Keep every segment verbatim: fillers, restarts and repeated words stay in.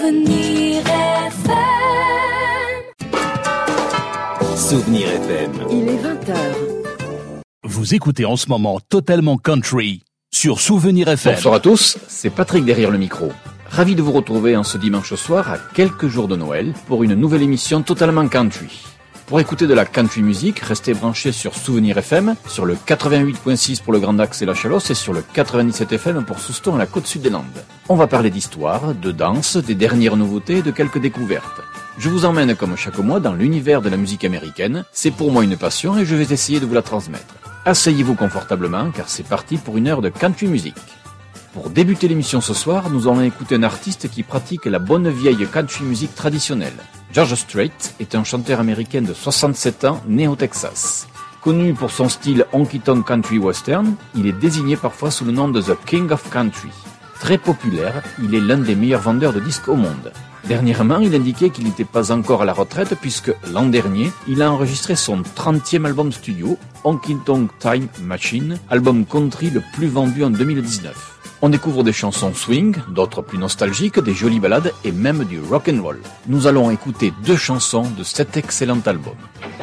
Souvenir F M. Souvenir F M. Il est vingt heures. Vous écoutez en ce moment Totalement Country sur Souvenir F M. Bonsoir à tous, c'est Patrick derrière le micro. Ravi de vous retrouver en ce dimanche soir à quelques jours de Noël pour une nouvelle émission Totalement Country. Pour écouter de la country music, restez branchés sur Souvenir F M, sur le quatre-vingt-huit virgule six pour le Grand Axe et la Chalosse et sur le quatre-vingt-dix-sept F M pour Souston et la côte sud des Landes. On va parler d'histoire, de danse, des dernières nouveautés et de quelques découvertes. Je vous emmène comme chaque mois dans l'univers de la musique américaine. C'est pour moi une passion et je vais essayer de vous la transmettre. Asseyez-vous confortablement car c'est parti pour une heure de country music. Pour débuter l'émission ce soir, nous allons écouter un artiste qui pratique la bonne vieille country music traditionnelle. George Strait est un chanteur américain de soixante-sept ans, né au Texas. Connu pour son style honky-tonk country western, il est désigné parfois sous le nom de The King of Country. Très populaire, il est l'un des meilleurs vendeurs de disques au monde. Dernièrement, il indiquait qu'il n'était pas encore à la retraite puisque l'an dernier, il a enregistré son trentième album studio, Honky Tonk Time Machine, album country le plus vendu en deux mille dix-neuf. On découvre des chansons swing, d'autres plus nostalgiques, des jolies ballades et même du rock and roll. Nous allons écouter deux chansons de cet excellent album.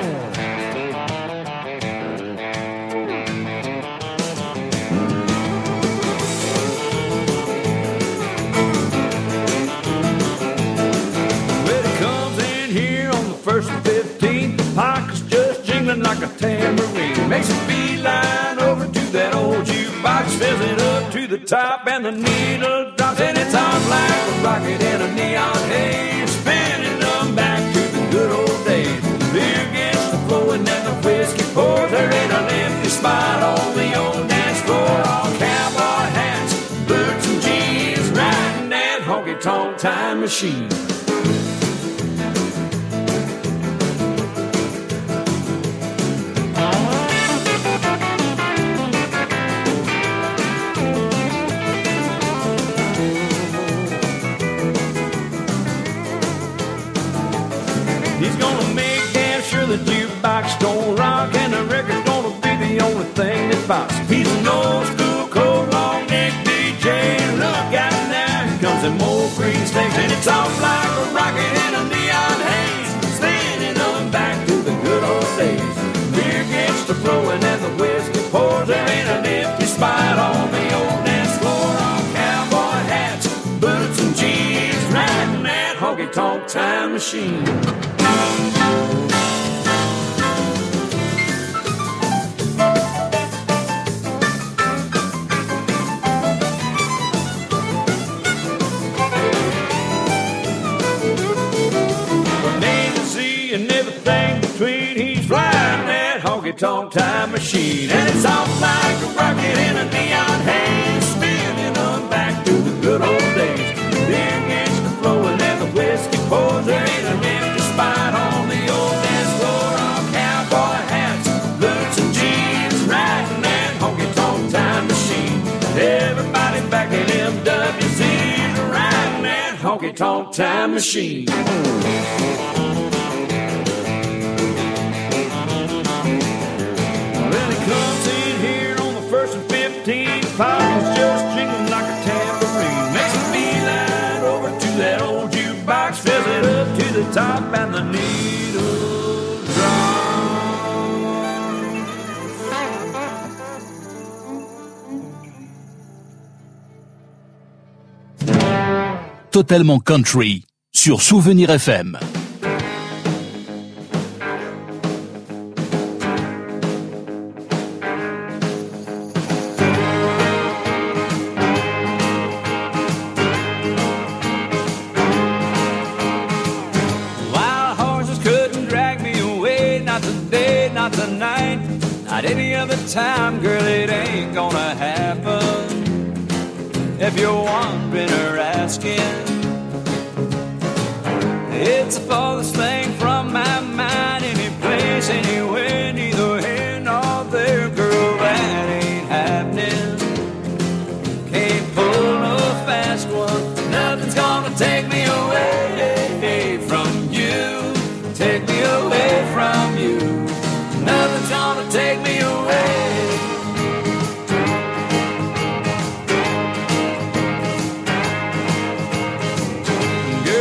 Like a tambourine, makes a beeline over to that old jukebox, fills it up to the top, and the needle drops, and it's on like a rocket in a neon haze, spinning them back to the good old days. Beer gets to flowing and the whiskey pours, there ain't an empty spot on the old dance floor. All cowboy hats, boots and jeans, riding that honky-tonk time machine. The jukebox don't rock and the record's gonna be the only thing that pops. He's an old school, cold, long-neck D J. Look out now, here comes them old green snakes, and it's off like a rocket in a neon haze, spinning them back to the good old days. Beer gets to flowing and the whiskey pours, there ain't an empty spot on the old dance floor. All cowboy hats, boots and jeans, riding that honky-tonk time machine. Honky-tonk time machine, and it's off like a rocket in a neon haze, spinning on back to the good old days. Beer gets to flowing and the whiskey pours, there ain't an empty spot on the old dance floor. All cowboy hats, boots and jeans, riding that honky-tonk time machine. Everybody back in M W C, riding that honky-tonk time machine. Pockets just jingling like a tambourine, makes a beeline over to that old jukebox, fills it up to the top, and the needle drops. Totalement Country sur Souvenir F M. Any other time, girl, it ain't gonna happen. If you're wondering or asking, it's the farthest thing from my mind. Any place, anywhere, neither here nor there, girl, that ain't happening. Can't pull no fast one, nothing's gonna take me away from you. Take me away from you. Nothing's gonna take me away. Girl,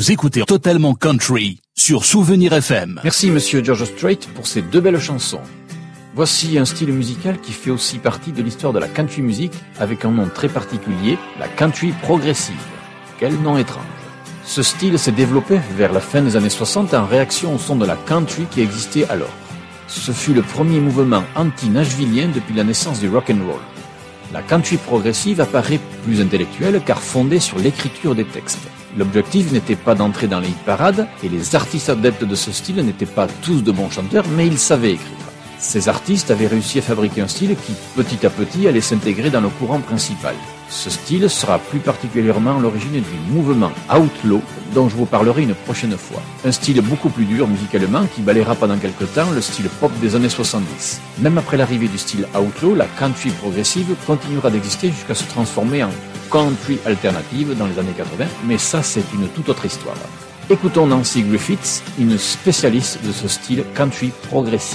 Vous écoutez Totalement Country sur Souvenir F M. Merci Monsieur George Strait pour ces deux belles chansons. Voici un style musical qui fait aussi partie de l'histoire de la country music avec un nom très particulier, la country progressive. Quel nom étrange. Ce style s'est développé vers la fin des années soixante en réaction au son de la country qui existait alors. Ce fut le premier mouvement anti-nashvillien depuis la naissance du rock and roll. La country progressive apparaît plus intellectuelle car fondée sur l'écriture des textes. L'objectif n'était pas d'entrer dans les hit parades et les artistes adeptes de ce style n'étaient pas tous de bons chanteurs, mais ils savaient écrire. Ces artistes avaient réussi à fabriquer un style qui, petit à petit, allait s'intégrer dans le courant principal. Ce style sera plus particulièrement l'origine du mouvement outlaw dont je vous parlerai une prochaine fois. Un style beaucoup plus dur musicalement qui balayera pendant quelque temps le style pop des années soixante-dix. Même après l'arrivée du style outlaw, la country progressive continuera d'exister jusqu'à se transformer en country alternative dans les années quatre-vingts, mais ça c'est une toute autre histoire. Écoutons Nancy Griffiths, une spécialiste de ce style country progressive.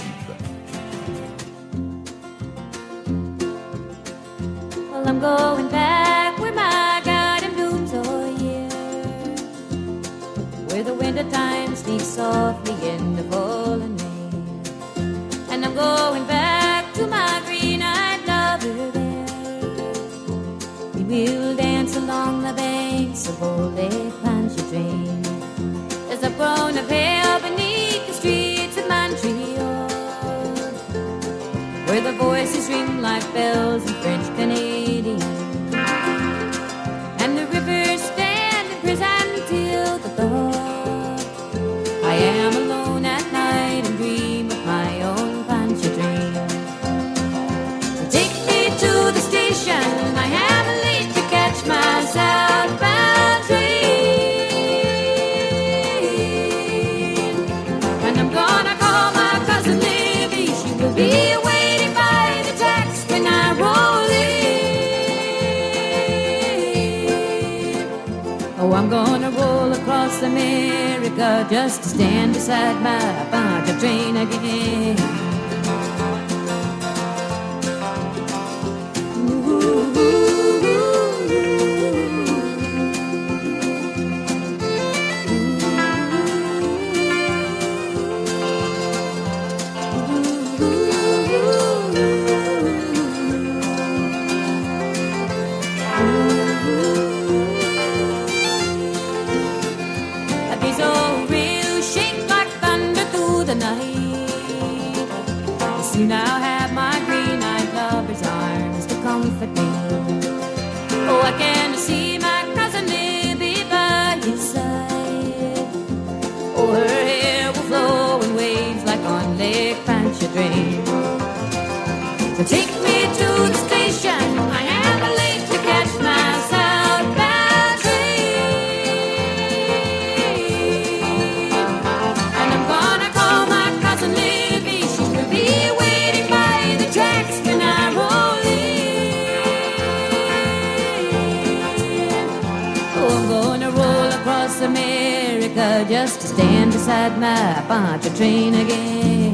Well, I'm going back where my garden blooms all year, where the winter time sneaks softly in the falling rain. And I'm going back to my green-eyed lover there. We will dance along the banks of old Lake Pontchartrain, as I've grown up here beneath the streets of Montreal, where the voices ring like bells in French Canadian, and the rivers stand in prison till the dawn. I am alone at night and dream of my own Pontchartrain. So take me to the station, I am late to catch my southbound train, and I'm gonna call my cousin Libby, she will be away. Oh, I'm gonna roll across America just to stand beside my Pontchartrain again. Now have my green-eyed lover's arms to comfort me. Oh, I can see my cousin Libby by his side. Oh, her hair will flow in waves like on Lake Pontchartrain. So take me to the station, I am late to catch my southbound train, and I'm gonna call my cousin Libby, she will be away. America just to stand beside my Pontchartrain again.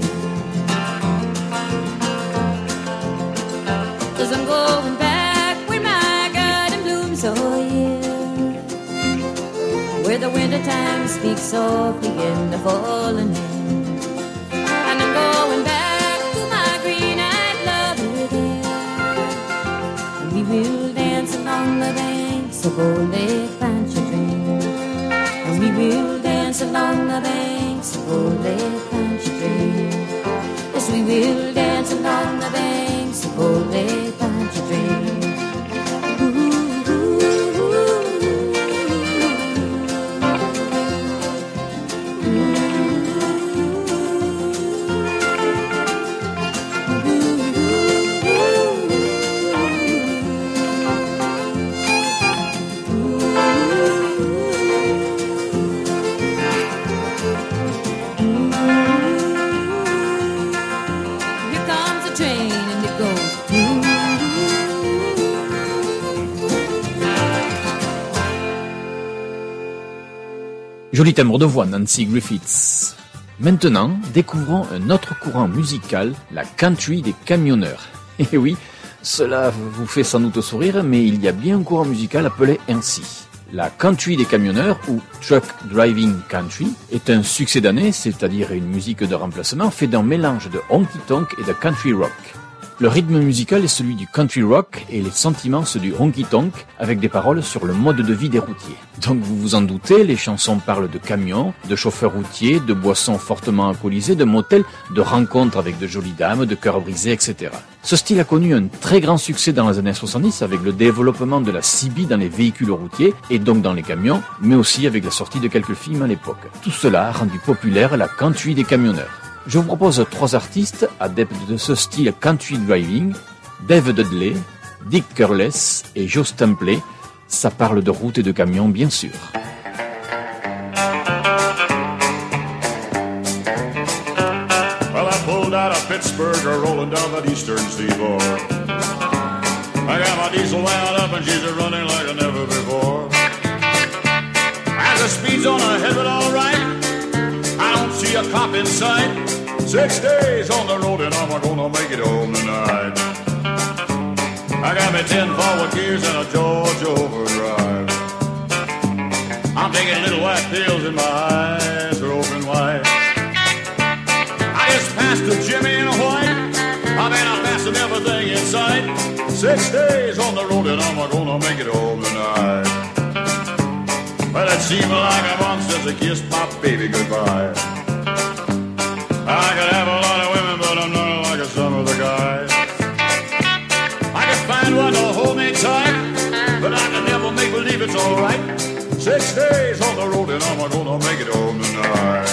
'Cause I'm going back where my garden blooms all year, where the wintertime speaks softly in the falling rain. And I'm going back to my green-eyed lover there, and we will dance along the banks of old Lake Pontchartrain. We will dance along the banks of old Lake Pontchartrain. Yes, we will dance along the banks of old Lake Pontchartrain. Joli timbre de voix, Nancy Griffiths. Maintenant, découvrons un autre courant musical, la country des camionneurs. Et oui, cela vous fait sans doute sourire, mais il y a bien un courant musical appelé ainsi. La country des camionneurs, ou truck driving country, est un succès d'année, c'est-à-dire une musique de remplacement fait d'un mélange de honky-tonk et de country rock. Le rythme musical est celui du country rock et les sentiments ceux du honky-tonk, avec des paroles sur le mode de vie des routiers. Donc vous vous en doutez, les chansons parlent de camions, de chauffeurs routiers, de boissons fortement alcoolisées, de motels, de rencontres avec de jolies dames, de cœurs brisés, et cetera. Ce style a connu un très grand succès dans les années soixante-dix avec le développement de la C B dans les véhicules routiers et donc dans les camions, mais aussi avec la sortie de quelques films à l'époque. Tout cela a rendu populaire la country des camionneurs. Je vous propose trois artistes adeptes de ce style country driving, Dave Dudley, Dick Curless et Joe Stampley. Ça parle de route et de camions, bien sûr. Well, I pulled out of Pittsburgh, rolling down that eastern seaboard. I got my diesel wound up and she's running like never before. As the speed's on ahead, but all right. I don't see a cop in sight. Six days on the road and I'm gonna make it home tonight. I got me ten forward gears and a Georgia overdrive. I'm taking little white pills and my eyes are open wide. I just passed a Jimmy in a white. I mean I'm passing everything in sight. Six days on the road and I'm gonna make it home tonight. Well, it seemed like a month since I kissed my baby goodbye. I could have a lot of women, but I'm not like some of the guys. I could find one to hold me tight, but I can never make believe it's alright. Six days on the road and I'm gonna make it home tonight.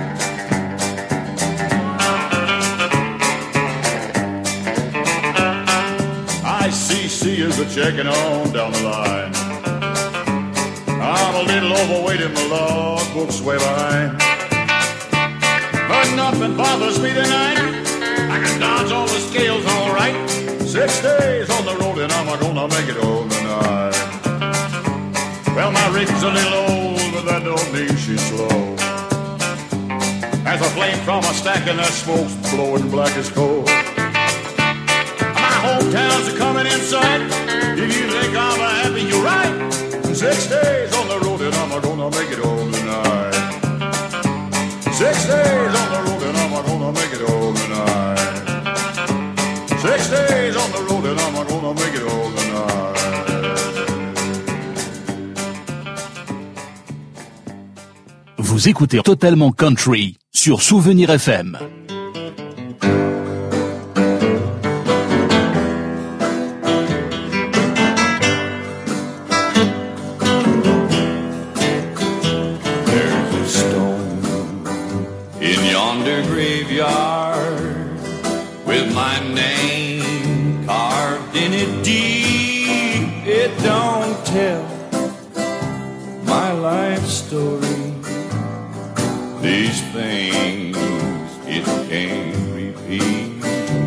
I C C is a checking on down the line. I'm a little overweight and my logbooks way behind. But nothing bothers me tonight. I can dodge all the scales all right. Six days on the road and I'm gonna make it home tonight. Well, my rig's a little old, but that don't mean she's slow. As a flame from a stack and that smoke's blowing black as coal. My hometown's a coming in sight. If you think I'm a happy, you're right. Six days on the road and I'm gonna make it home tonight. Six days on the road and I'm gonna make it home tonight. Six days on the road and I'm gonna make it home tonight. Vous écoutez Totalement Country sur Souvenir F M. With my name carved in it deep, it don't tell my life story. These things it can't repeat.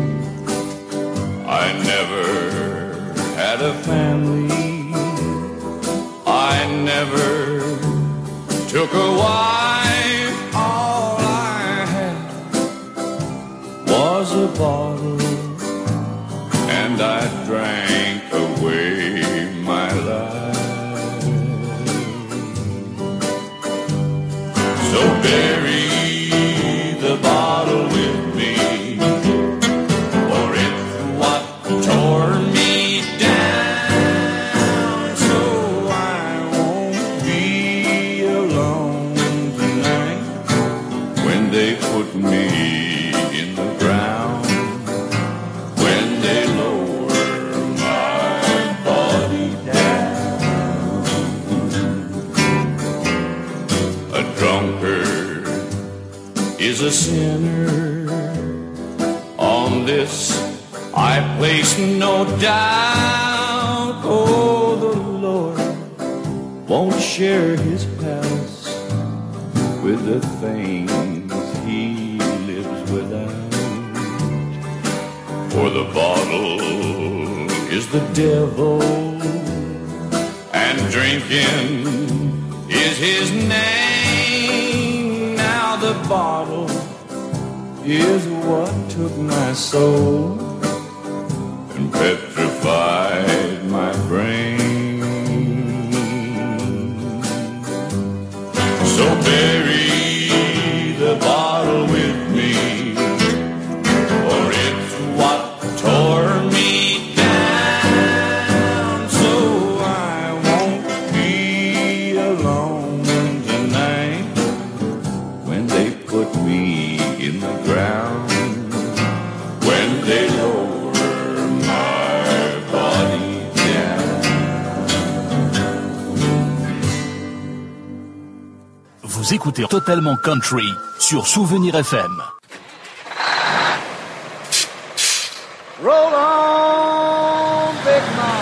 I never had a family. I never took a wife. All I had was a bottle, and I drank away my life. So bury the bottle with me, for it's what tore me down. So I won't be alone tonight when they put me in the ground, when they lower my body down. A drunkard is a sinner. On this I place no doubt. Oh, the Lord won't share his palace with the things he lives without. For the bottle is the devil, and drinking is his name. Now the bottle is what took my soul and petrified my brain. Vous écoutez Totalement Country sur Souvenir F M. Roll on, Big Mama.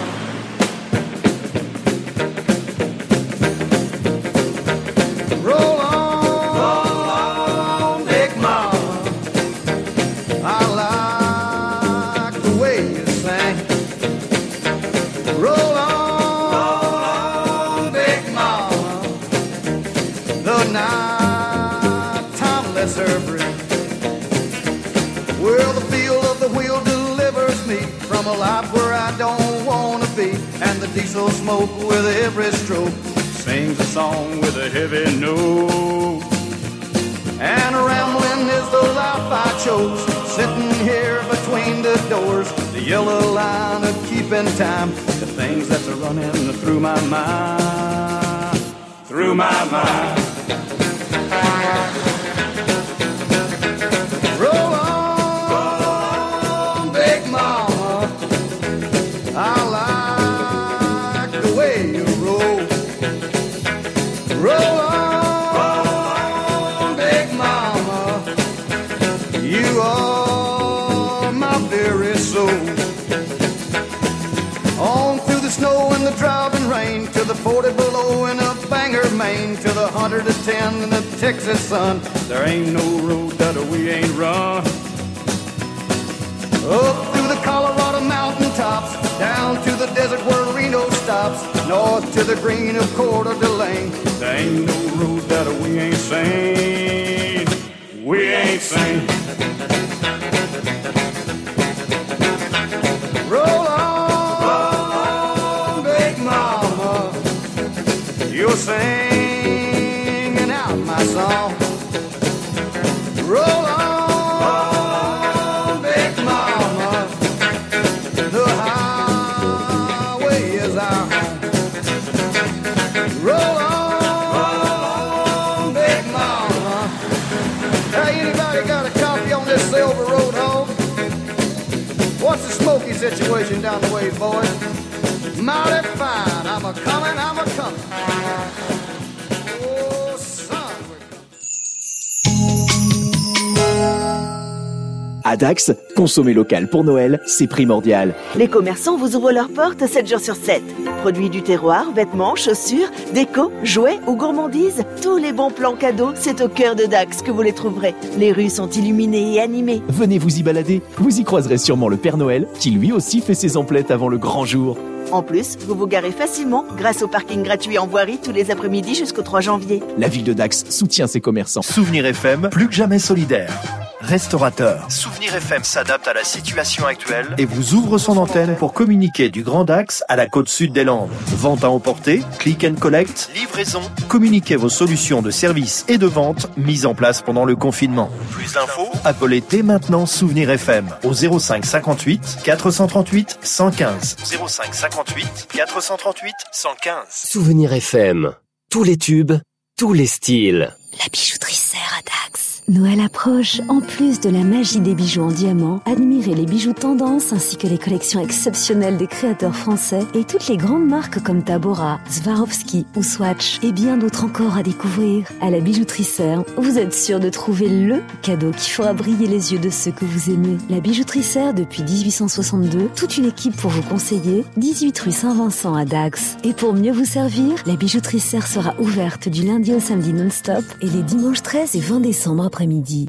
Roll on, roll on, Big Mama. I like the way you sing. Roll on, roll on, Big Mama. The night time lets her breathe. Well, the feel of the wheel delivers me from a life where I don't want to be. And the diesel smoke with every stroke sings a song with a heavy note. And rambling is the life I chose, sitting here between the doors. The yellow line of keeping time, the things that's a running through my mind, through my mind. Roll on, Big Mama, I like the way you roll. Roll on, Big Mama, you are my very soul. On through the snow and the driving rain, to the forty below in a Bangor, Maine, to the one hundred ten in the Texas sun. There ain't no road that we ain't run. Up through the Colorado mountain tops, down to the desert where Reno stops, north to the green of Coeur d'Alene. There ain't no road that we ain't seen, we ain't seen. Roll on, roll on, Big Mama, you're singing out my song. Roll on, roll on, Big Mama. Hey, anybody got a copy on this Silver Road home? What's the smoky situation down the way, boys? Mighty fine. I'm a coming, I'm a coming. Oh, son, we're coming. À Dax, consommer local pour Noël, c'est primordial. Les commerçants vous ouvrent leurs portes sept jours sur sept. Produits du terroir, vêtements, chaussures, déco, jouets ou gourmandises, tous les bons plans cadeaux, c'est au cœur de Dax que vous les trouverez. Les rues sont illuminées et animées. Venez vous y balader, vous y croiserez sûrement le Père Noël, qui lui aussi fait ses emplettes avant le grand jour. En plus, vous vous garez facilement grâce au parking gratuit en voirie tous les après-midi jusqu'au trois janvier. La ville de Dax soutient ses commerçants. Souvenir F M, plus que jamais solidaire. Restaurateur. Souvenir F M s'adapte à la situation actuelle et vous ouvre son antenne pour communiquer du Grand Dax à la côte sud des Landes. Vente à emporter, click and collect, livraison. Communiquez vos solutions de service et de vente mises en place pendant le confinement. Plus d'infos, appelez dès maintenant Souvenir F M au zéro cinq cinquante-huit quatre cent trente-huit cent quinze. zéro cinq cinquante-huit quatre cent trente-huit cent quinze. Souvenir F M. Tous les tubes, tous les styles. La bijouterie Serre à Dax. Noël approche. En plus de la magie des bijoux en diamant, admirez les bijoux tendance ainsi que les collections exceptionnelles des créateurs français et toutes les grandes marques comme Tabora, Swarovski ou Swatch et bien d'autres encore à découvrir. À la bijouterie Serre, vous êtes sûr de trouver le cadeau qui fera briller les yeux de ceux que vous aimez. La bijouterie Serre depuis dix-huit cent soixante-deux, toute une équipe pour vous conseiller, dix-huit rue Saint-Vincent à Dax. Et pour mieux vous servir, la bijouterie Serre sera ouverte du lundi au samedi non-stop et les dimanches treize et vingt décembre après-midi.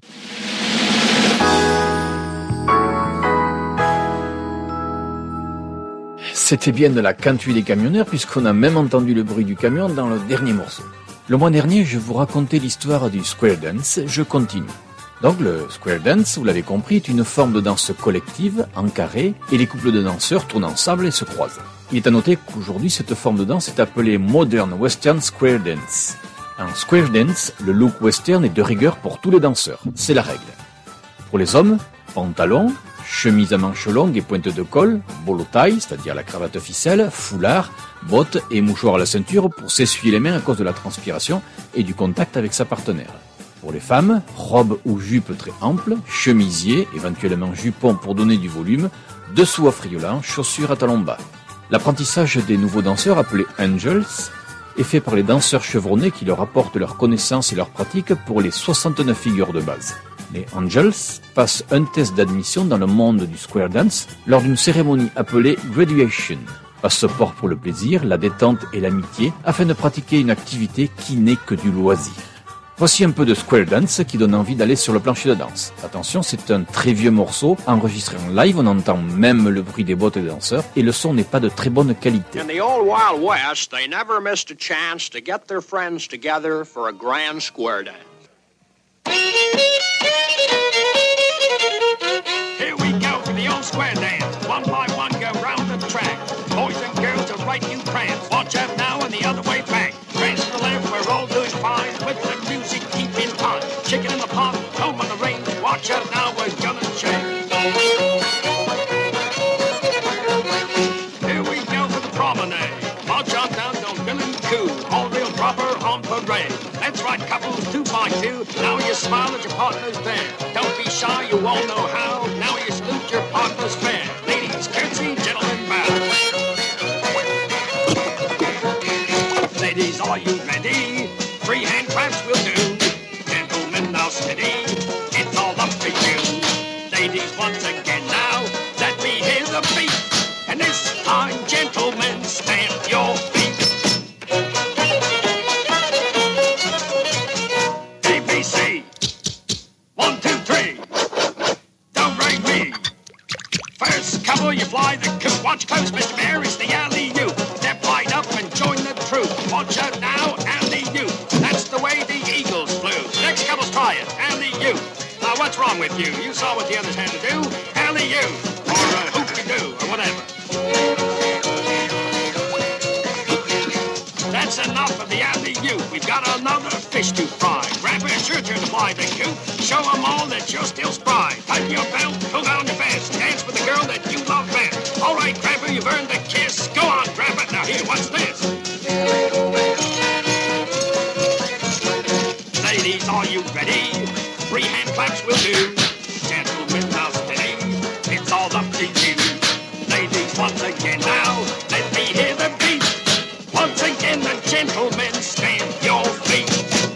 C'était bien de la country des camionneurs puisqu'on a même entendu le bruit du camion dans le dernier morceau. Le mois dernier, je vous racontais l'histoire du square dance, je continue. Donc le square dance, vous l'avez compris, est une forme de danse collective, en carré, et les couples de danseurs tournent ensemble et se croisent. Il est à noter qu'aujourd'hui, cette forme de danse est appelée Modern Western Square Dance. En square dance, le look western est de rigueur pour tous les danseurs, c'est la règle. Pour les hommes, pantalon, chemise à manches longues et pointe de col, bolo tie, c'est-à-dire la cravate ficelle, foulard, bottes et mouchoir à la ceinture pour s'essuyer les mains à cause de la transpiration et du contact avec sa partenaire. Pour les femmes, robe ou jupe très ample, chemisier, éventuellement jupon pour donner du volume, dessous à friolant, chaussures à talons bas. L'apprentissage des nouveaux danseurs appelés angels est fait par les danseurs chevronnés qui leur apportent leurs connaissances et leurs pratiques pour les soixante-neuf figures de base. Les Angels passent un test d'admission dans le monde du square dance lors d'une cérémonie appelée Graduation. Passeport pour le plaisir, la détente et l'amitié afin de pratiquer une activité qui n'est que du loisir. Voici un peu de square dance qui donne envie d'aller sur le plancher de danse. Attention, c'est un très vieux morceau, enregistré en live, on entend même le bruit des bottes des danseurs, et le son n'est pas de très bonne qualité. In the old Wild West, they never missed a chance to get their friends together for a grand square dance. Here we go for the old square dance. One by one, go round the track. Boys and girls are right you prance. Watch out now and the other way back. Prance to the left, we're all doing fine. With the music deep in time. Chicken in the pot, home on the range. Watch out now, we're gonna change. Here we go for the promenade. March on down, don't bill and coo. All real proper on parade. Let's ride couples two by two. Now you smile at your partner's there. Don't be shy, you won't know how. Now you salute your partner's fair. Ladies, curtsy, gentlemen, bow. Ladies, are you ready? Free hand claps will do. Gentlemen, now steady. It's all up to you. Ladies, once again now, let me hear the beat. And this time, gentlemen, stamp your feet. A, B, C. One, two, three. Don't rate me. First couple, you fly the coop. Watch close, Mister Mayor, it's the alley-oop. Step right up and join the troop. Watch out now, alley-oop. That's the way the Eagles flew. Next couple's try it, alley-oop. Now what's wrong with you? You saw what the others had to do. Alley-oop, or uh, hoop-de-doo, or whatever. That's enough of the alley-oop. We've got another fish to fry. Grab a shirt to fly the coop. Show them all that you're still spry. Tighten your belt, pull down your vest. Dance with the girl that you love best. All right, Grandpa, you've earned the kiss. Go on, Grandpa. Now here, what's this? Ladies, are you ready? Three hand claps will do. Gentlemen, now steady. It's all up to you. Ladies, once again now, let me hear the beat. Once again, the gentlemen, stamp your feet.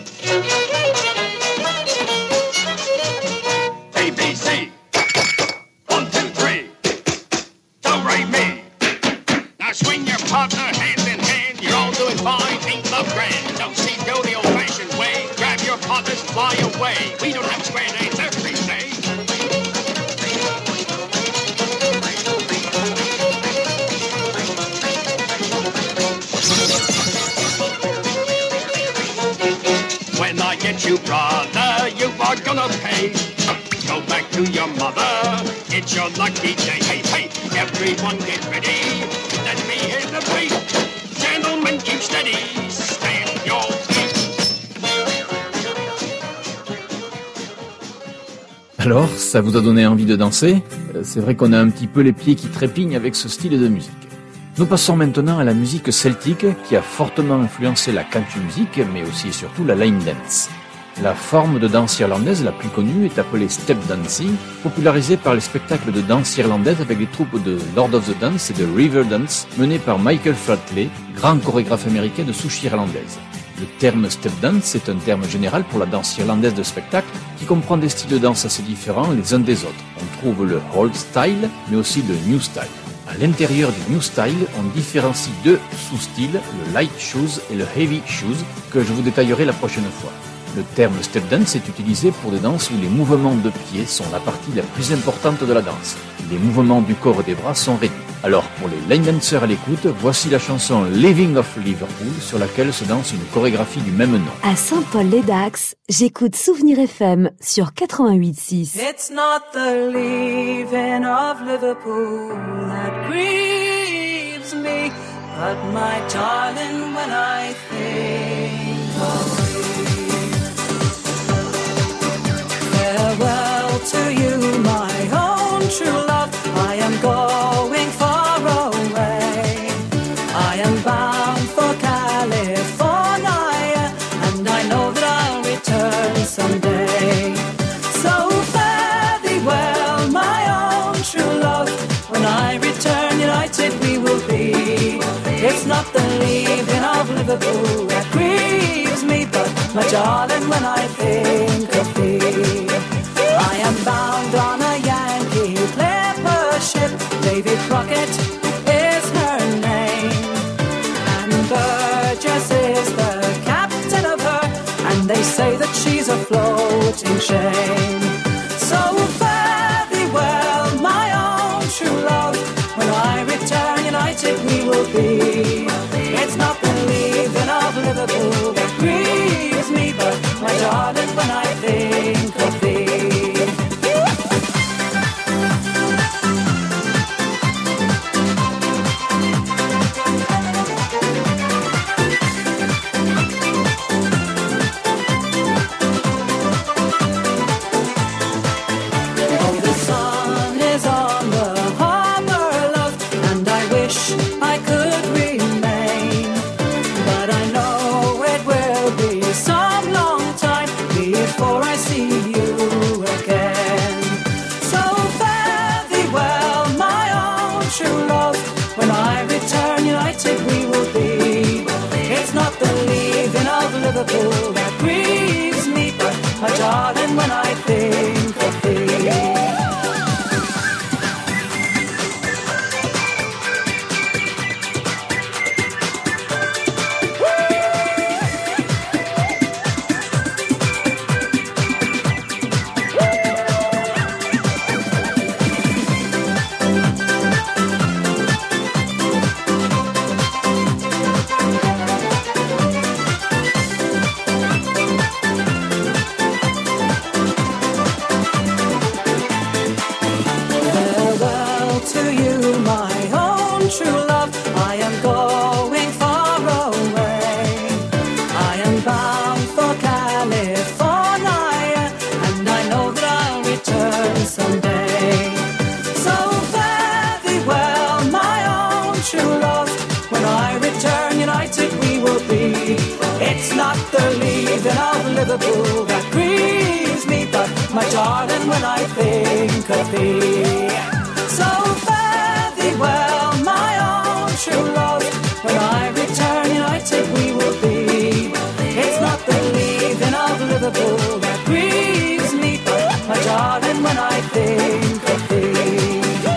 A, B, C. One, two, three. Don't rate me. Now swing your partner hand in hand. You're all doing fine, ain't love grand. Don't see go the old-fashioned way. Grab your partners, fly away. We don't have square dates every day. When I get you, brother, you are gonna pay. Go back to your mother, it's your lucky day. Hey, hey, everyone get ready. Let me hear the beat. Gentlemen, keep steady. Stamp your feet. Alors, ça vous a donné envie de danser ? C'est vrai qu'on a un petit peu les pieds qui trépignent avec ce style de musique. Nous passons maintenant à la musique celtique qui a fortement influencé la country music, mais aussi et surtout la line dance. La forme de danse irlandaise la plus connue est appelée step dancing, popularisée par les spectacles de danse irlandaise avec les troupes de Lord of the Dance et de Riverdance, menés par Michael Flatley, grand chorégraphe américain de souche irlandaise. Le terme step dance est un terme général pour la danse irlandaise de spectacle qui comprend des styles de danse assez différents les uns des autres. On trouve le old style, mais aussi le new style. À l'intérieur du new style, on différencie deux sous-styles, le light shoes et le heavy shoes, que je vous détaillerai la prochaine fois. Le terme step dance est utilisé pour des danses où les mouvements de pieds sont la partie la plus importante de la danse. Les mouvements du corps et des bras sont réduits. Alors pour les line dancers à l'écoute, voici la chanson Living of Liverpool sur laquelle se danse une chorégraphie du même nom. À Saint-Paul-les-Dax, j'écoute Souvenir F M sur quatre-vingt-huit six. It's not the leaving of Liverpool that grieves me, but my darling, when I think of farewell to you, my own true love. I am going far away. I am bound for California, and I know that I'll return someday. So fare thee well, my own true love. When I return, united we will be. It's not the leaving of Liverpool Liverpool that grieves me, but my darling, when I think of thee, I am bound on a Yankee clipper ship. Davy Crockett is her name, and Burgess is the captain of her, and they say that she's a floating shame. So fare thee well, my own true love. When I return united we will be. It's not the leaving of Liverpool that grieves me, but my darling, when I think of thee. Liverpool that grieves me, but my darling, when I think of thee. Liverpool that grieves me, but my darling, when I think of thee. So fare thee well, my own true love. When I return united we will be. It's not the leaving of Liverpool that grieves me, but my darling, when I think of thee.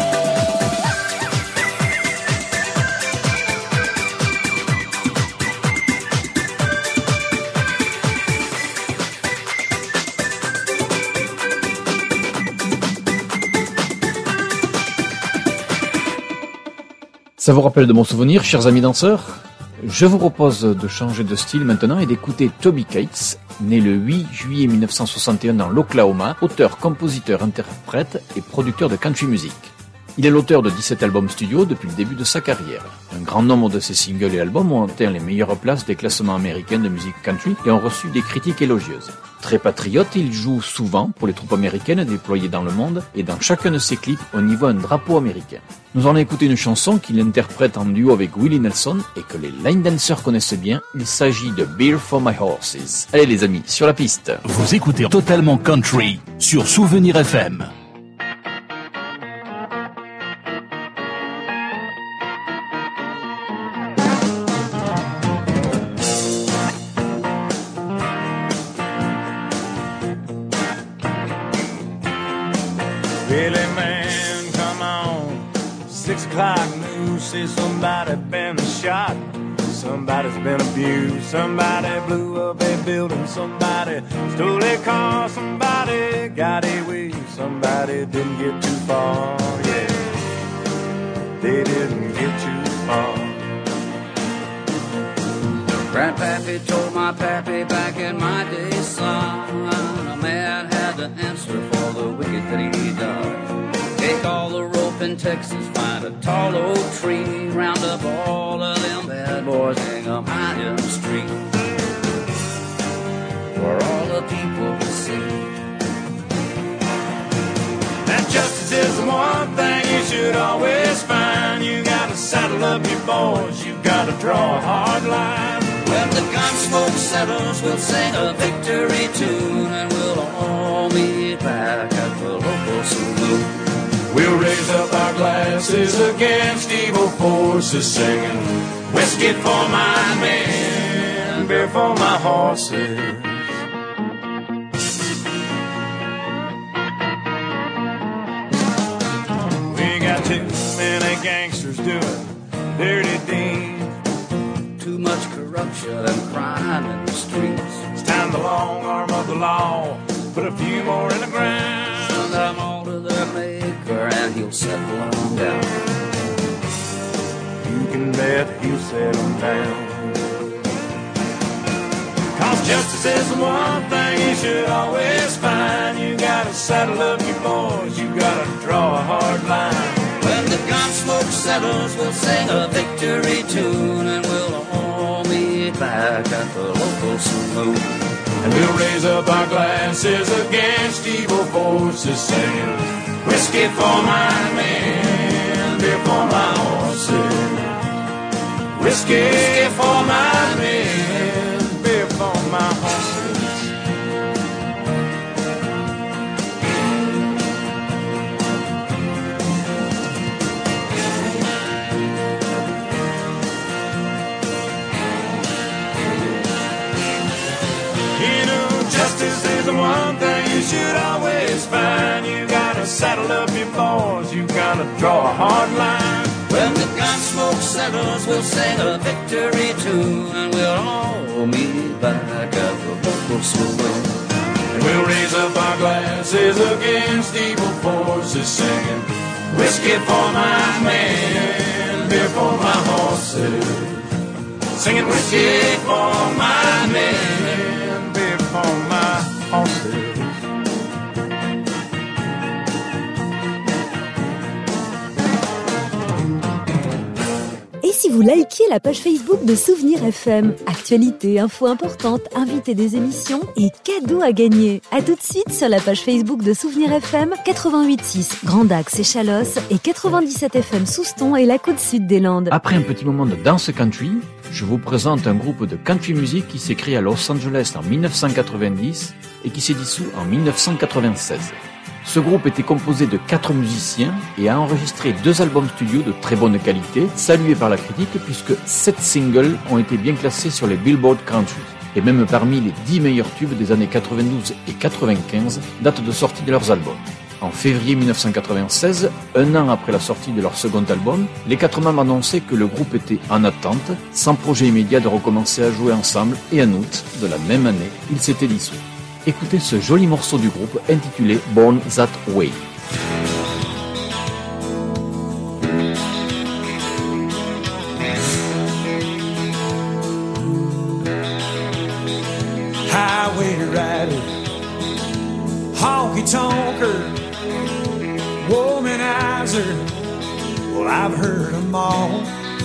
Ça vous rappelle de mon souvenir, chers amis danseurs? Je vous propose de changer de style maintenant et d'écouter Toby Keith, né le huit juillet mille neuf cent soixante et un dans l'Oklahoma, auteur, compositeur, interprète et producteur de country music. Il est l'auteur de dix-sept albums studio depuis le début de sa carrière. Un grand nombre de ses singles et albums ont atteint les meilleures places des classements américains de musique country et ont reçu des critiques élogieuses. Très patriote, il joue souvent pour les troupes américaines déployées dans le monde et dans chacun de ses clips, on y voit un drapeau américain. Nous allons écouter une chanson qu'il interprète en duo avec Willie Nelson et que les line dancers connaissent bien. Il s'agit de Beer for My Horses. Allez les amis, sur la piste. Vous écoutez Totalement Country sur Souvenir F M. Billy man, come on. Six o'clock news says somebody been shot. Somebody's been abused. Somebody blew up a building. Somebody stole a car. Somebody got away. Somebody didn't get too far. Yeah, they didn't get too far. Grandpappy told my pappy back in my day, son, a man had to answer for the wicked that he does. Take all the rope in Texas, find a tall oak tree, round up all of them bad boys, hang them high in the street, for all the people to see. That justice is the one thing you should always find. You gotta saddle up your boys, you gotta draw a hard line. When the gun smoke settles, we'll sing a victory tune, and we'll all meet back at the local saloon. We'll raise up our glasses against evil forces, singing whiskey for my men. man, beer for my horses. We got too many gangsters doing dirty deeds. Too much corruption and crime in the streets. It's time the long arm of the law put a few more in the ground. Send them all to their maker and he'll settle them down. You can bet he'll settle them down. Cause justice is the one thing you should always find. You gotta saddle up your boys, you gotta draw a hard line. When the gun smoke settles, we'll sing a victory tune, and we'll all meet back at the local saloon. And we'll raise up our glasses against evil forces, saying, whiskey for my men, beer for my horses. Whiskey for my men, beer for my horses. Justice is the one thing you should always find. You gotta saddle up your boys, you gotta draw a hard line. When the gun smoke settles, we'll sing a victory tune, and we'll all meet back at the local saloon. And we'll raise up our glasses against evil forces, singing, whiskey for my men, beer for my horses. Singing whiskey for my men, beer for my horses. Et si vous likez la page Facebook de Souvenir F M, actualités, infos importantes, invités des émissions et cadeaux à gagner. A tout de suite sur la page Facebook de Souvenir F M, quatre-vingt-huit virgule six Grand Axe et Chalosse et quatre-vingt-dix-sept F M Souston et la côte sud des Landes. Après un petit moment de danse country, je vous présente un groupe de country music qui s'est créé à Los Angeles en dix-neuf cent quatre-vingt-dix et qui s'est dissous en dix-neuf cent quatre-vingt-seize. Ce groupe était composé de quatre musiciens et a enregistré deux albums studio de très bonne qualité, salués par la critique puisque sept singles ont été bien classés sur les Billboard Country. Et même parmi les dix meilleurs tubes des années quatre-vingt-douze et quatre-vingt-quinze, date de sortie de leurs albums. En février dix-neuf cent quatre-vingt-seize, un an après la sortie de leur second album, les quatre membres annonçaient que le groupe était en attente, sans projet immédiat de recommencer à jouer ensemble, et en août de la même année, ils s'étaient dissous. Écoutez ce joli morceau du groupe intitulé Born That Way. Highway rider, honky tonker, womanizer, well I've heard them all.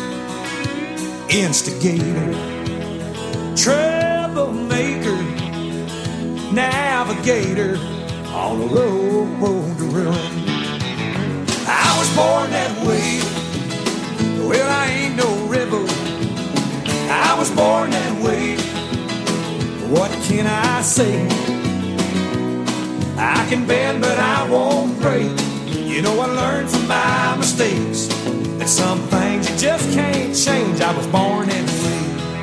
Instigator, troublemaker, navigator, on the road to ruin. I was born that way, well I ain't no rebel. I was born that way, what can I say? I can bend but I won't break. You know I learned from my mistakes that some things you just can't change. I was born that way.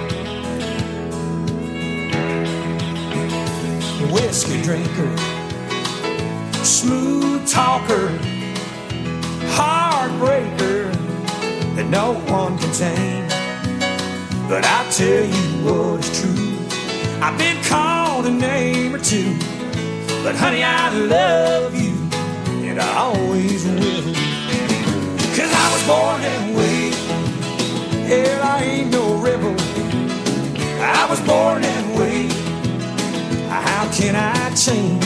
Whiskey drinker, smooth talker, heartbreaker that no one can tame. But I tell you what is true, I've been called a name or two, but honey I love you and I always will. Cause I was born that way, hell I ain't no rebel. I was born that way, how can I change?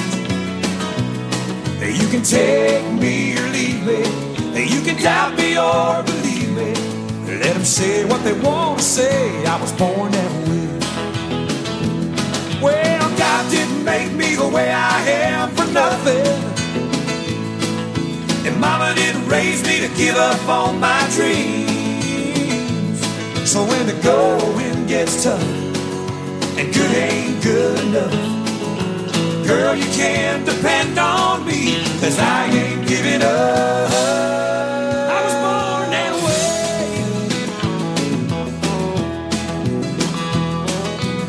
You can take me or leave me, you can doubt me or believe me. Let them say what they want to say, I was born that way. Well, God didn't make me the way I am for nothing, and Mama didn't raise me to give up on my dreams. So when the going gets tough and good ain't good enough, girl, you can depend on me, cause I ain't giving up. I was born that way.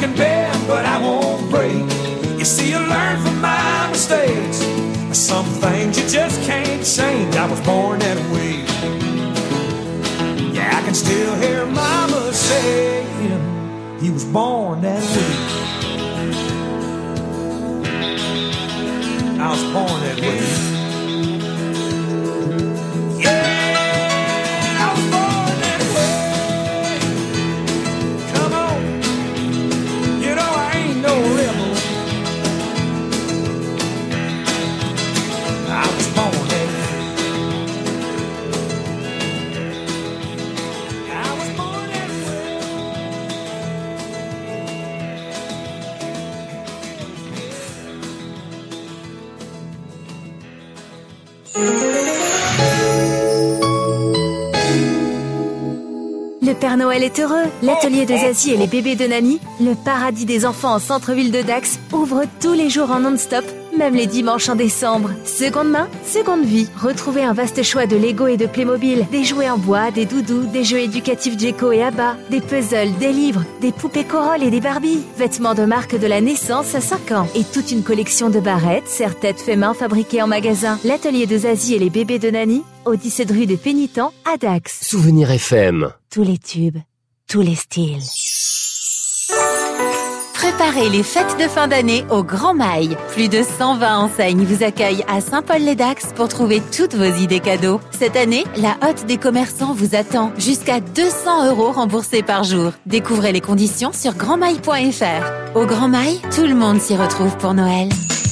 can bend, but I won't break. You see, you learn from my mistakes. Some things you just can't change. I was born that way. Yeah, I can still hear Mama saying he was born that way. I was born that way. Yeah, I was born that way. Come on, you know I ain't no rebel. I was born that way. I was born that Le Père Noël est heureux. L'atelier de Zazie et les bébés de Nani, le paradis des enfants en centre-ville de Dax, ouvre tous les jours en non-stop, même les dimanches en décembre. Seconde main, seconde vie. Retrouvez un vaste choix de Lego et de Playmobil, des jouets en bois, des doudous, des jeux éducatifs Djeco et Abba, des puzzles, des livres, des poupées Corolle et des Barbie, vêtements de marque de la naissance à cinq ans et toute une collection de barrettes, serre-têtes fait main fabriquées en magasin. L'atelier de Zazie et les bébés de Nani, au dix-sept rue des Pénitents à Dax. Souvenir F M. Tous les tubes, tous les styles. Préparez les fêtes de fin d'année au Grand Mail. Plus de cent vingt enseignes vous accueillent à Saint-Paul-les-Dax pour trouver toutes vos idées cadeaux. Cette année, la hotte des commerçants vous attend. Jusqu'à deux cents euros remboursés par jour. Découvrez les conditions sur grand mail point f r. Au Grand Mail, tout le monde s'y retrouve pour Noël.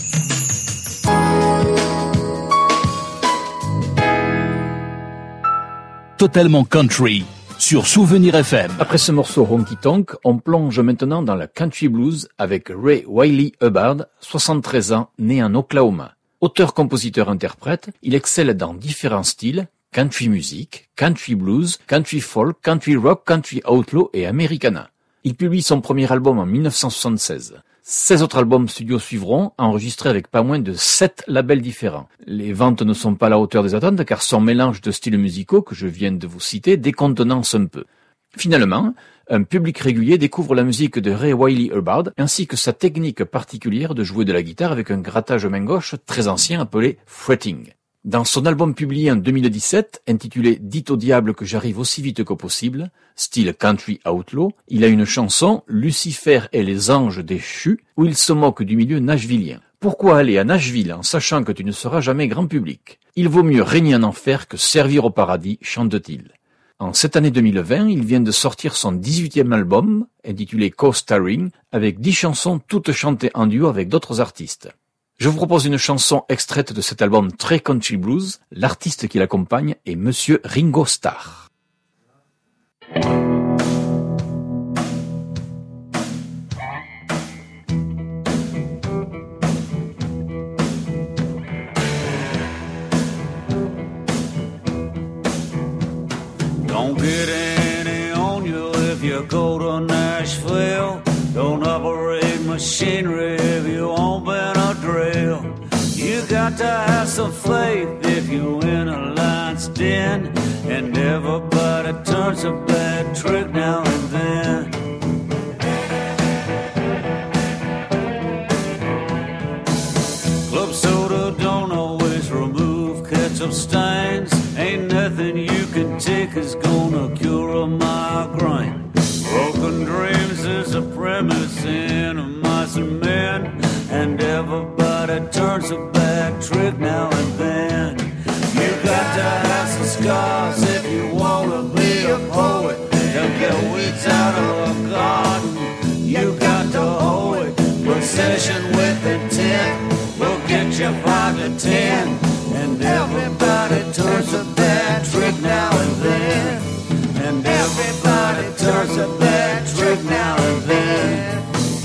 Totalement country sur Souvenir F M. Après ce morceau Honky Tonk, on plonge maintenant dans la country blues avec Ray Wylie Hubbard, soixante-treize ans, né en Oklahoma. Auteur, compositeur, interprète, il excelle dans différents styles: country music, country blues, country folk, country rock, country outlaw et americana. Il publie son premier album en dix-neuf cent soixante-seize. seize autres albums studio suivront, enregistrés avec pas moins de sept labels différents. Les ventes ne sont pas à la hauteur des attentes car son mélange de styles musicaux que je viens de vous citer décontenance un peu. Finalement, un public régulier découvre la musique de Ray Wylie Hubbard ainsi que sa technique particulière de jouer de la guitare avec un grattage main gauche très ancien appelé fretting. Dans son album publié en deux mille dix-sept, intitulé « Dites au diable que j'arrive aussi vite que possible », style country outlaw, il a une chanson « Lucifer et les anges déchus » où il se moque du milieu nashvillien. Pourquoi aller à Nashville en sachant que tu ne seras jamais grand public? Il vaut mieux régner en enfer que servir au paradis, chante-t-il. En cette année deux mille vingt, il vient de sortir son dix-huitième album, intitulé Co-Starring, avec dix chansons toutes chantées en duo avec d'autres artistes. Je vous propose une chanson extraite de cet album très country blues. L'artiste qui l'accompagne est Monsieur Ringo Starr. Don't get any on you if you go to Nashville. Don't operate machinery if you open a drill. You got to have some faith if you in a lion's den. And everybody turns a bad trick now and then. Club soda don't always remove ketchup stains. Ain't nothing you can take is gonna cure a migraine. Broken dreams is a premise in a mice and men. And everybody turns a bad trick now and then. You got to have some scars if you wanna be a poet. To get weeds out of a garden, you got to hoe it. Possession with intent will get you five to ten. And everybody turns a bad trick now and then. And everybody turns a bad trick now and then.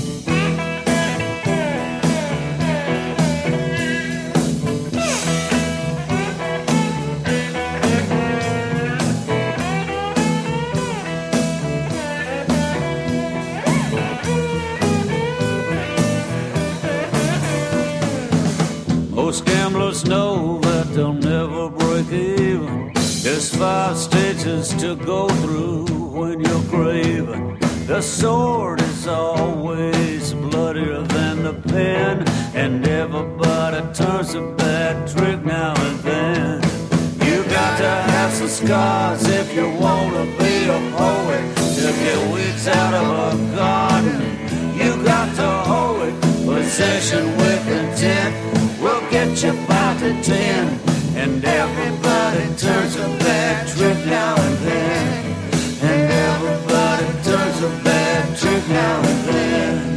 Most gamblers know that they'll never break even. There's five stages to go through when you're craving. The sword is always bloodier than the pen, and everybody turns a bad trick now and then. You got to have some scars if you want to be a poet. To get weeds out of a garden, you got to hoe it. Possession with intent will get you five to ten, and everybody turns a bad trick now and then. And everybody turns a bad trick now and then.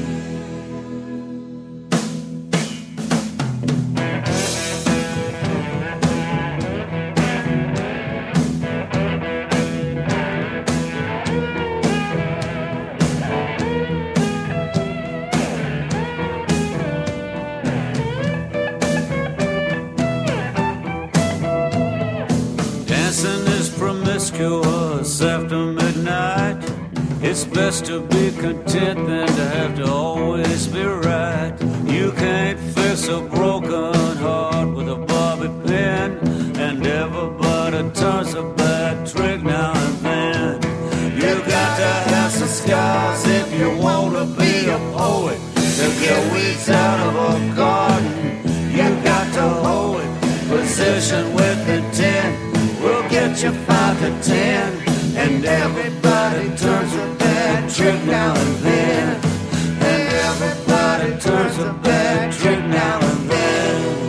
After midnight, it's best to be content than to have to always be right. You can't fix a broken heart with a bobby pin, and everybody turns a bad trick now and then. You got to have some scars if you want to be a poet. To get weeds out of a garden, you got to hoe it. Possession with intent will get you five to ten, and everybody turns a bad trick now and then. And everybody turns a bad trick now and then.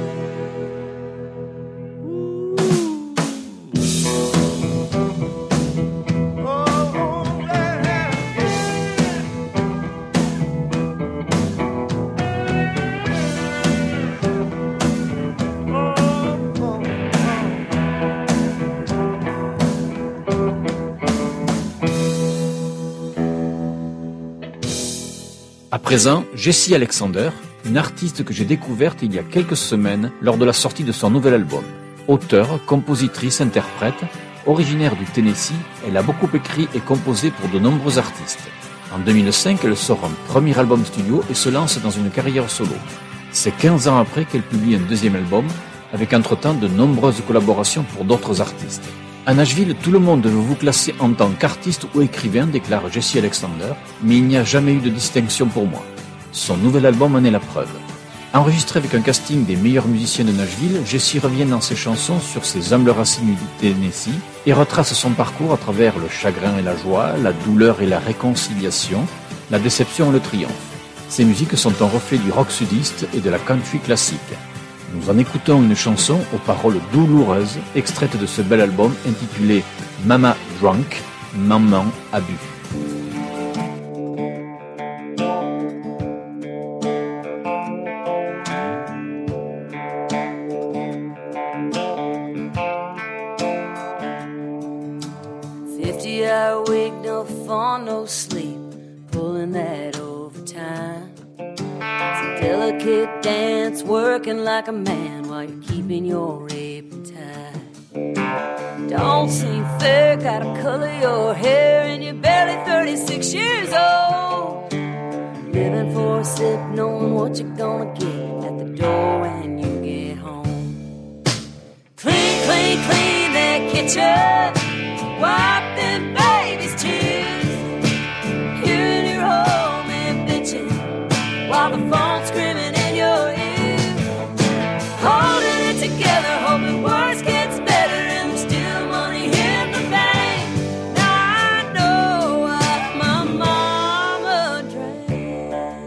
À présent, Jessie Alexander, une artiste que j'ai découverte il y a quelques semaines lors de la sortie de son nouvel album. Auteure, compositrice, interprète, originaire du Tennessee, elle a beaucoup écrit et composé pour de nombreux artistes. En deux mille cinq, elle sort un premier album studio et se lance dans une carrière solo. C'est quinze ans après qu'elle publie un deuxième album, avec entre-temps de nombreuses collaborations pour d'autres artistes. À Nashville, tout le monde veut vous classer en tant qu'artiste ou écrivain, déclare Jessie Alexander, mais il n'y a jamais eu de distinction pour moi. Son nouvel album en est la preuve. Enregistré avec un casting des meilleurs musiciens de Nashville, Jessie revient dans ses chansons sur ses humbles racines du Tennessee et retrace son parcours à travers le chagrin et la joie, la douleur et la réconciliation, la déception et le triomphe. Ses musiques sont un reflet du rock sudiste et de la country classique. Nous en écoutons une chanson aux paroles douloureuses, extraite de ce bel album intitulé Mama Drunk, Maman a bu. fifty hour week, no fun, no sleep, pulling that overtime. Delicate dance, working like a man while you're keeping your apron tight. Don't seem fair, gotta color your hair and you're barely thirty-six years old. Living for a sip, knowing what you're gonna get at the door when you get home. Clean, clean, clean that kitchen, wipe them baby's tears. You're in your home and bitching while the phone's screaming in your ear. Holding it together, hoping worse gets better, and there's still money in the bank. Now I know what my mama drank.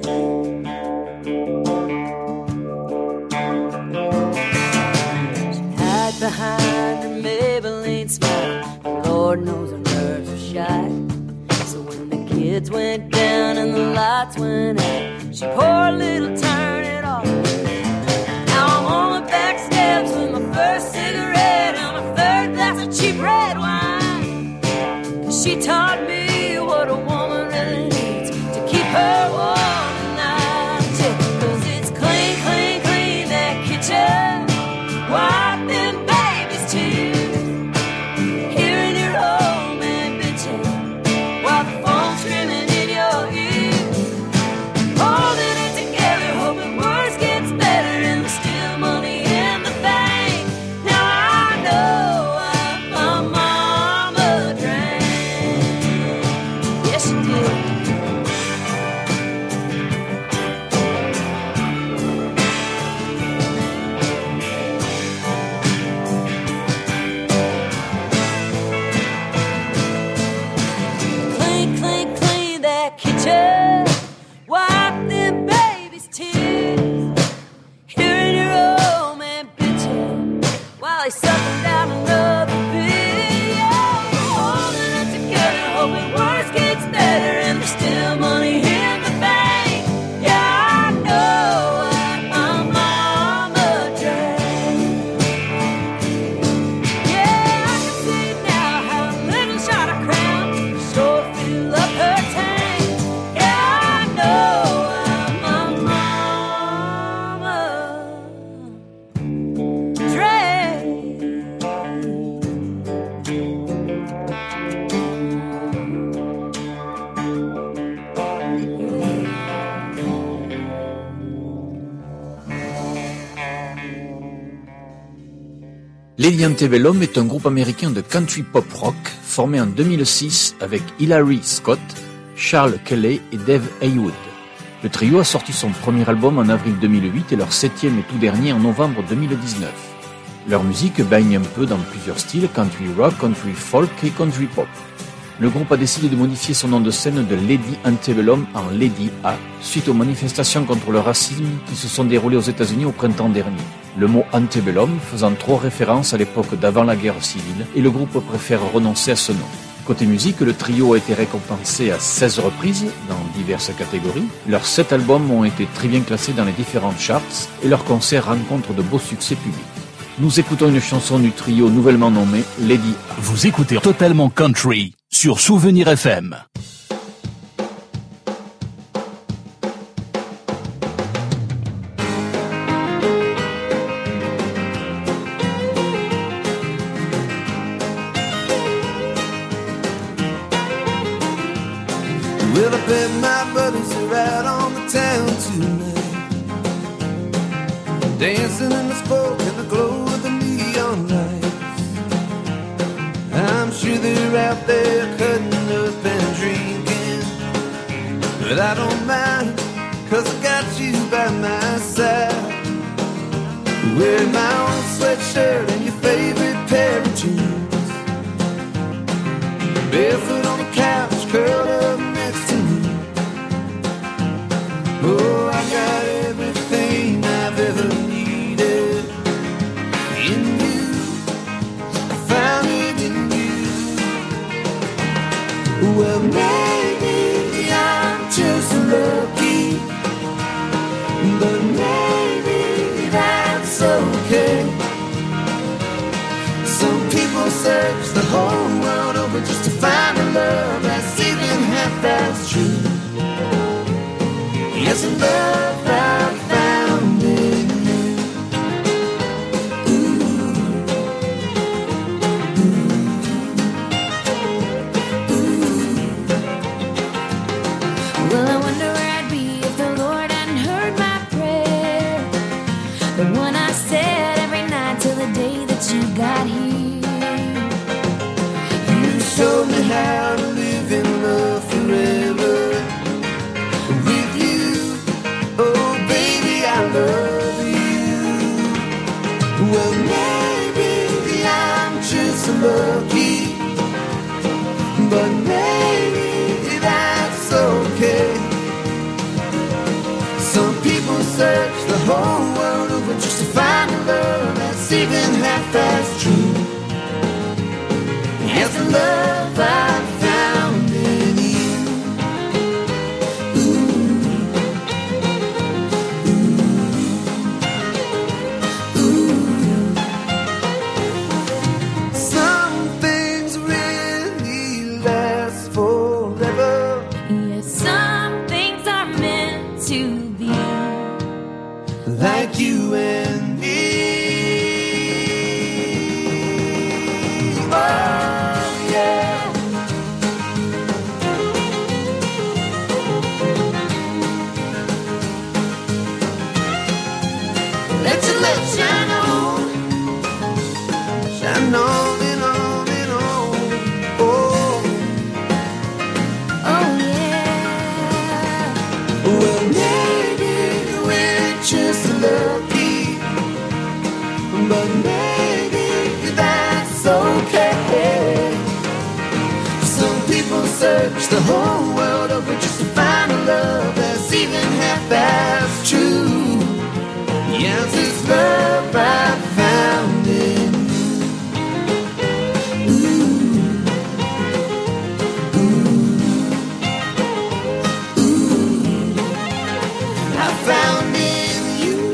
She hid behind her Maybelline smile. Lord knows her nerves are shot. So when the kids went down and the lights went out, she poured a little, turn it off. Now I'm on the back steps with my first cigarette and my third glass of cheap red wine. 'Cause she taught me what a woman really needs to keep her warm at night. 'Cause it's clean, clean, clean that kitchen, wipe them baby's tears. Here in your home and bitching while the phone's screaming in your ear. Holding it together, hoping worse gets better, and there's still money in the bank. Now I know what my mama drank. Lady Antebellum est un groupe américain de country pop rock formé en deux mille six avec Hilary Scott, Charles Kelly et Dave Haywood. Le trio a sorti son premier album en avril deux mille huit et leur septième et tout dernier en novembre deux mille dix-neuf. Leur musique baigne un peu dans plusieurs styles, country rock, country folk et country pop. Le groupe a décidé de modifier son nom de scène de Lady Antebellum en Lady A, suite aux manifestations contre le racisme qui se sont déroulées aux États-Unis au printemps dernier. Le mot Antebellum faisant trop référence à l'époque d'avant la guerre civile, et le groupe préfère renoncer à ce nom. Côté musique, le trio a été récompensé à seize reprises dans diverses catégories. Leurs sept albums ont été très bien classés dans les différentes charts et leurs concerts rencontrent de beaux succès publics. Nous écoutons une chanson du trio nouvellement nommée Lady A. Vous écoutez Totalement Country sur Souvenir F M. Well, I bet my buddies are out on the town tonight, dancing in the smoke and the glow of the neon lights. I'm sure they're out there cutting up and drinking, but I don't mind, cause I got you by my side. Wearing my own sweatshirt and your favorite pair of jeans, barefoot on the couch, curled up next to me. Oh, I got everything I've ever needed in you. I found it in you. Well, maybe I'm just lucky, but maybe that's okay. Some people search the whole world over just to find a love that's even half as true. Yes, a love I found in you. Ooh. Ooh. Ooh. Well, I wonder where I'd be if the Lord hadn't heard my prayer, the one I said every night till the day that you got here. You showed me how to live in love forever. With you, oh baby, I love you. Well, maybe I'm just lucky, but maybe that's okay. Some people search the whole world over just to find a love that's even half as true. Yes, the love I found in you. Ooh. Ooh. Ooh. Some things really last forever. Yes, some things are meant to be, Like you and me. Oh, yeah. Let your light shine on, shine on and on and on. Oh, oh yeah. well, maybe we're just lucky, but maybe that's okay. Some people search the whole world over just to find a love that's even half as true. Yes, it's love I found in you. Ooh. Ooh. Ooh. I found in you.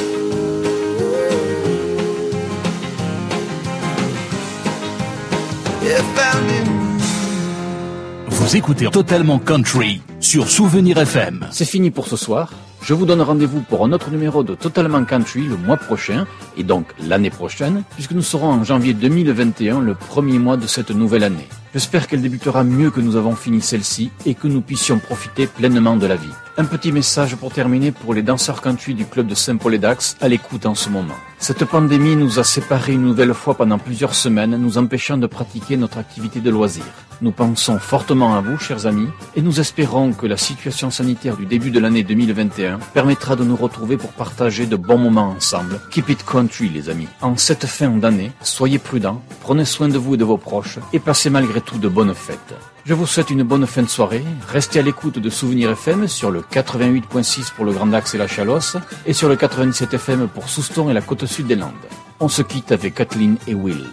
Yeah, found in you. Vous écoutez Totalement Country sur Souvenir F M. C'est fini pour ce soir. Je vous donne rendez-vous pour un autre numéro de Totalement Country le mois prochain, et donc l'année prochaine, puisque nous serons en janvier deux mille vingt et un, le premier mois de cette nouvelle année. J'espère qu'elle débutera mieux que nous avons fini celle-ci et que nous puissions profiter pleinement de la vie. Un petit message pour terminer pour les danseurs country du club de Saint-Paul-et-Dax à l'écoute en ce moment. Cette pandémie nous a séparés une nouvelle fois pendant plusieurs semaines, nous empêchant de pratiquer notre activité de loisir. Nous pensons fortement à vous, chers amis, et nous espérons que la situation sanitaire du début de l'année deux mille vingt et un permettra de nous retrouver pour partager de bons moments ensemble. Keep it country, les amis. En cette fin d'année, soyez prudents, prenez soin de vous et de vos proches, et passez malgré tout de bonnes fêtes. Je vous souhaite une bonne fin de soirée. Restez à l'écoute de Souvenir F M sur le quatre-vingt-huit virgule six pour le Grand Dax et la Chalosse et sur le quatre-vingt-dix-sept F M pour Souston et la côte sud des Landes. On se quitte avec Kathleen et Will.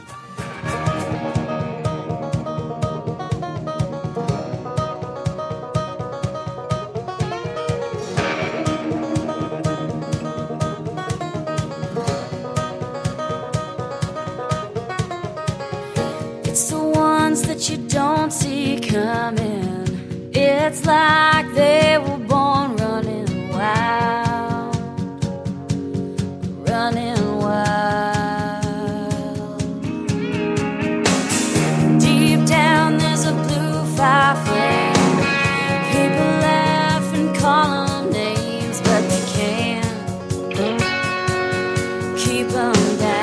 It's the ones that you don't see coming. It's like they were born running wild, running wild. Deep down there's a blue fire flame. People laugh and call them names, but they can't keep them down.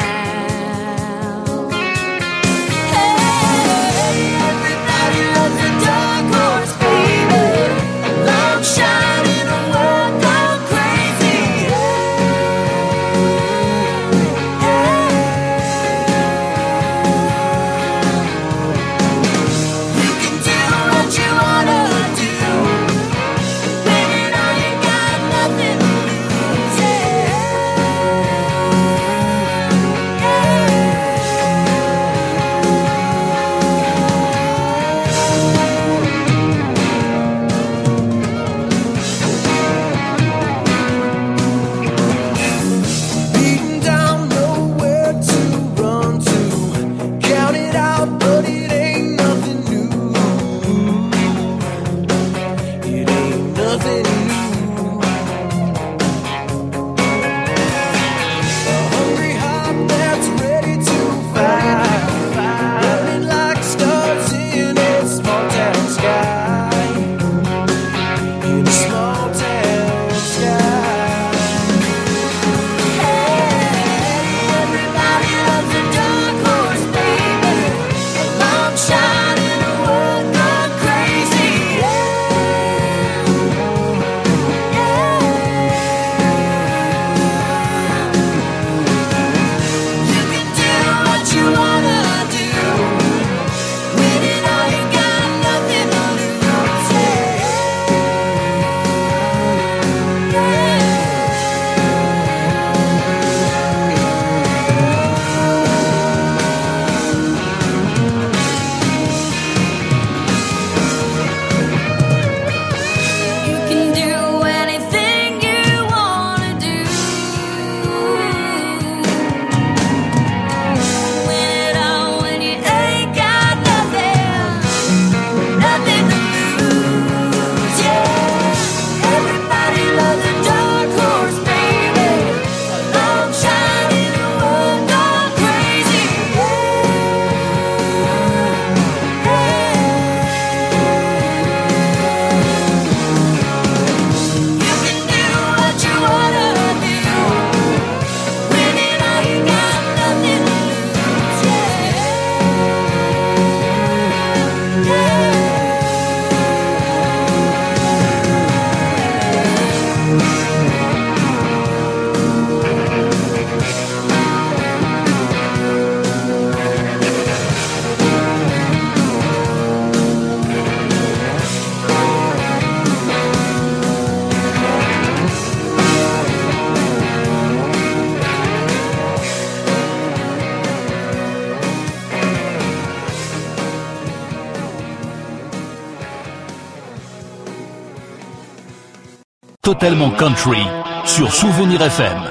Totalement country sur Souvenir F M.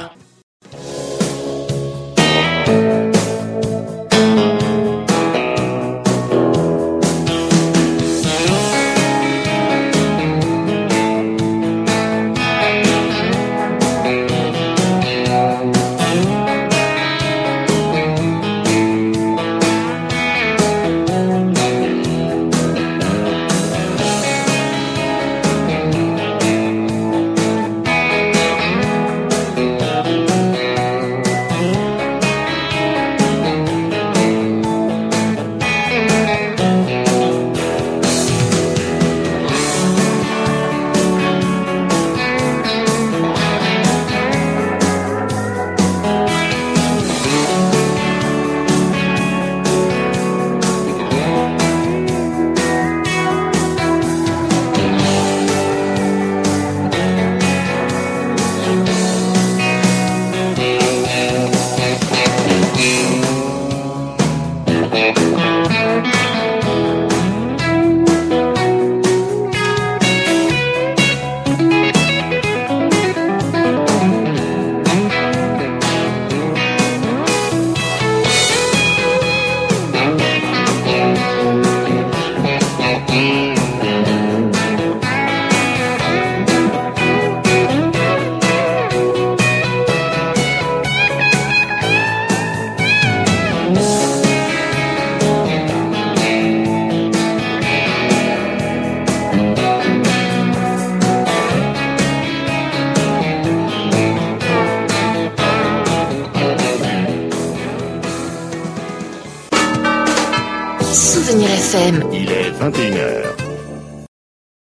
Souvenir F M. Il est vingt et une heures.